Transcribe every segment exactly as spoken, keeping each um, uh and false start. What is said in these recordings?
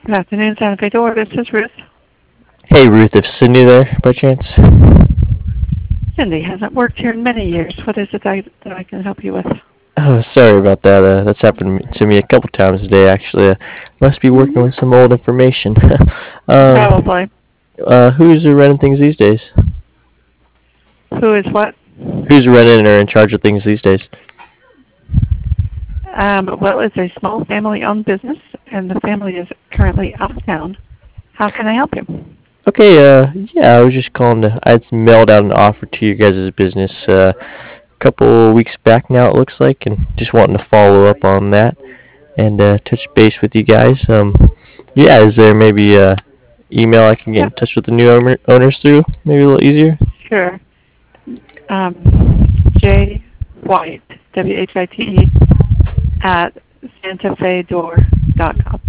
Good afternoon, Santa Fe Door. This is Ruth. Hey Ruth, if Cindy there by chance? Cindy hasn't worked here in many years. What is it I, that I can help you with? Oh, sorry about that. Uh, that's happened to me a couple times today, actually. Uh, must be working with Mm-hmm. some old information. um, Probably. uh, who's running things these days? Who is what? Who's running or in charge of things these days? Um, well, it's a small family-owned business, and the family is currently out of town. How can I help you? Okay, uh, yeah, I was just calling to. I had mailed out an offer to your guys' business uh, a couple weeks back now, it looks like, and just wanting to follow up on that and uh, touch base with you guys. Um, yeah, is there maybe a email I can get in Yep, touch with the new owner, owners through? Maybe a little easier. sure. Um, J. White, W H I T E, at santa fe door dot com.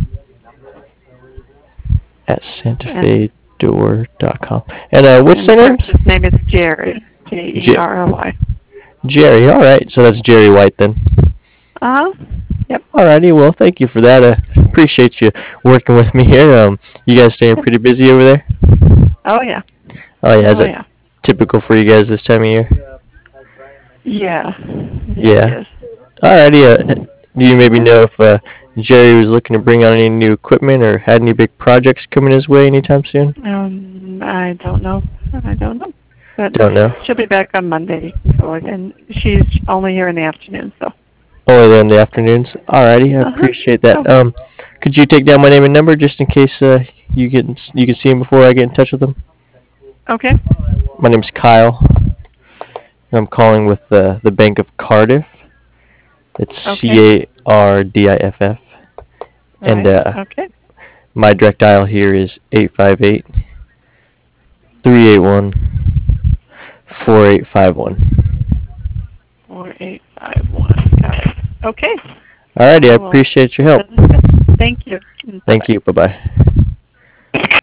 At santa And, fe door dot com. And uh, what's and the their names? person's name is Jerry, J E J- R R Y. Jerry. All right, so that's Jerry White then. Uh-huh. Yep. Alrighty, well, thank you for that. Uh, appreciate you working with me here. Um, you guys staying Yep. pretty busy over there? Oh, yeah. Oh yeah, is Oh, that yeah. typical for you guys this time of year? Yeah. Yeah, it Yeah. is. Alrighty. Uh, do you maybe Mhm. know if uh, Jerry was looking to bring on any new equipment or had any big projects coming his way anytime soon? Um, I don't know. I don't know. But Don't know. she'll be back on Monday, so, and she's only here in the afternoon, so. Only there in the afternoons. Alrighty, I Uh-huh. appreciate that. Oh, Um, could you take down my name and number just in case uh, you get you can see him before I get in touch with him? okay. My name's Kyle. And I'm calling with uh, the Bank of Cardiff. It's Okay. C A R D I F F. And Right. uh, Okay. my direct dial here is eight five eight, three eight one, four eight five one. Four eight five one. Got it. Okay. Alrighty, I I will appreciate your help. send this in. Thank you. Thank Bye-bye. you. Bye bye.